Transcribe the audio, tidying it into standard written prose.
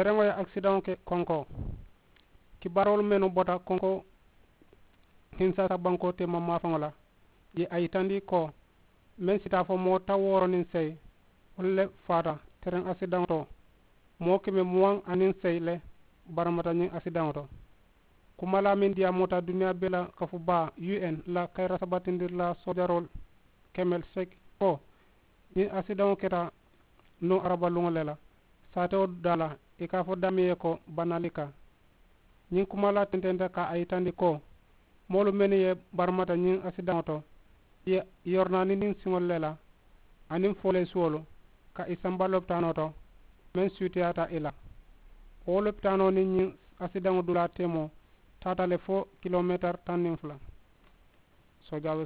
terengo ya accident ke konko kibarol menu bota konko hinsa sa banko te mamma fangola ye ayitandi ko men sita fo mo taworo nin sey wolle fata teren accident to mo keme muang anin sey le baramata nin accident to kumala min dia mota dunia bela kafu ba UN la kayra sabatindir la sojarol kemel sek ko ni accident keta no araba lungolela sato dala e ka fo damiye ko banalika nyin kumala tentende ka ayitandi ko molu men ye baramata nyin accident to ye yornani nin singol lela anin fole suolo ka isamba loptano to men sutiata ila o loptano ni nyin accident dula temo tatale fo kilometer tanin fula so jabe